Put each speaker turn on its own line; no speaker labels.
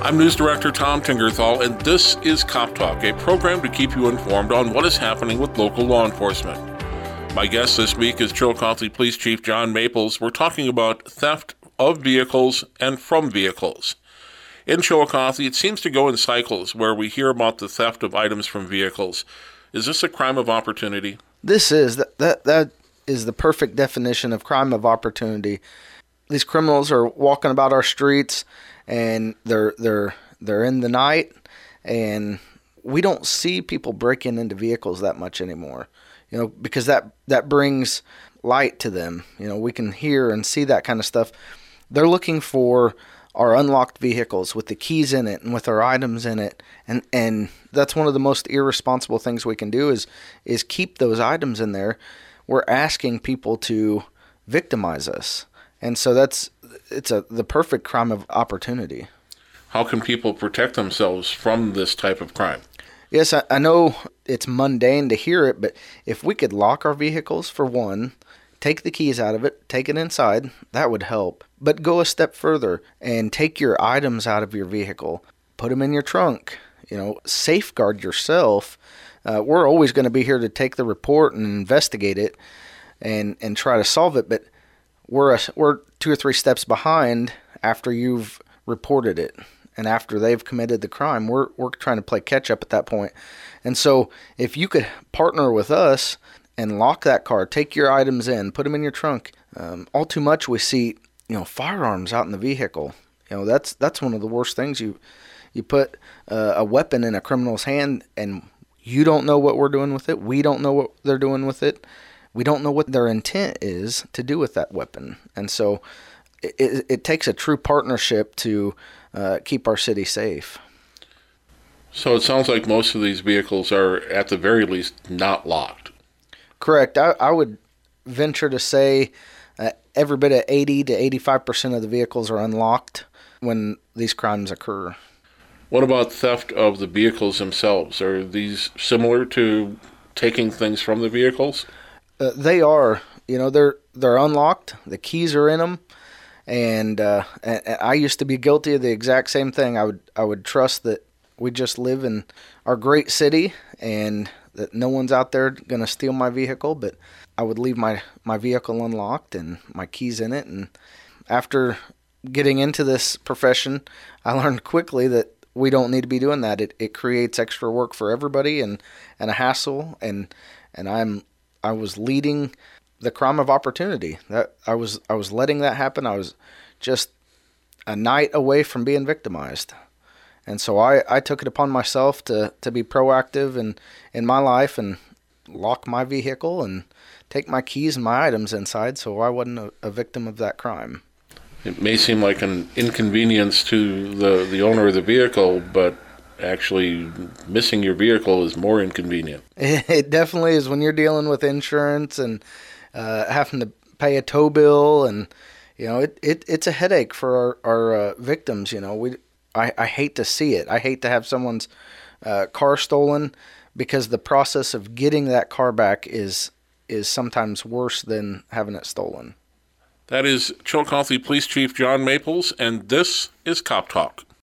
I'm News Director Tom Tingerthal, and this is Cop Talk, a program to keep you informed on what is happening with local law enforcement. My guest this week is Chillicothe Police Chief John Maples. We're talking about theft of vehicles and from vehicles. In Chillicothe, it seems to go in cycles where we hear about the theft of items from vehicles. Is this a crime of opportunity?
This is. That is the perfect definition of crime of opportunity. These criminals are walking about our streets, and they're in the night, and we don't see people breaking into vehicles that much anymore, because that brings light to them. We can hear and see that kind of stuff. They're looking for our unlocked vehicles with the keys in it and with our items in it, and that's one of the most irresponsible things we can do is keep those items in there. We're asking people to victimize us, and so the perfect crime of opportunity.
How can people protect themselves from this type of crime?
Yes, I know it's mundane to hear it, but if we could lock our vehicles, for one, take the keys out of it, take it inside, that would help. But go a step further and take your items out of your vehicle, put them in your trunk, safeguard yourself. We're always going to be here to take the report and investigate it and try to solve it, but we're 2 or 3 steps behind after you've reported it. And after they've committed the crime, we're trying to play catch up at that point. And so if you could partner with us and lock that car, take your items in, put them in your trunk. All too much we see, firearms out in the vehicle. That's one of the worst things. You put a weapon in a criminal's hand, and you don't know what we're doing with it. We don't know what they're doing with it. We don't know what their intent is to do with that weapon. And so it takes a true partnership to keep our city safe.
So it sounds like most of these vehicles are, at the very least, not locked.
Correct. I would venture to say every bit of 80 to 85% of the vehicles are unlocked when these crimes occur.
What about theft of the vehicles themselves? Are these similar to taking things from the vehicles?
They are. They're unlocked. The keys are in them. And I used to be guilty of the exact same thing. I would trust that we just live in our great city and that no one's out there going to steal my vehicle, but I would leave my vehicle unlocked and my keys in it. And after getting into this profession, I learned quickly that we don't need to be doing that. It creates extra work for everybody and a hassle. And I was leading the crime of opportunity. That I was letting that happen. I was just a night away from being victimized. And so I took it upon myself to be proactive in my life and lock my vehicle and take my keys and my items inside so I wasn't a victim of that crime.
It may seem like an inconvenience to the owner of the vehicle, but actually missing your vehicle is more inconvenient.
It definitely is when you're dealing with insurance and having to pay a tow bill, and it's a headache for our victims. I hate to see it. I hate to have someone's car stolen, because the process of getting that car back is sometimes worse than having it stolen.
That is Chillicothe Police Chief John Maples, and this is Cop Talk.